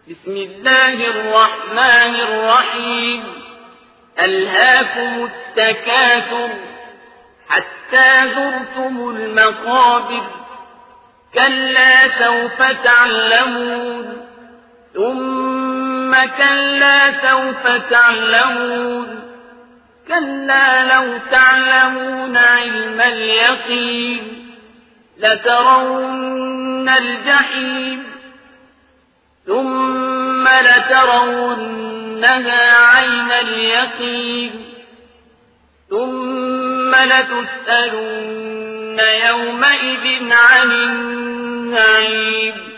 بسم الله الرحمن الرحيم ألهاكم التكاثر حتى زرتم المقابر كلا سوف تعلمون ثم كلا سوف تعلمون كلا لو تعلمون علم اليقين لترون الجحيم ثم لترونها عين اليقين ثم لتسألن يومئذ عن النعيم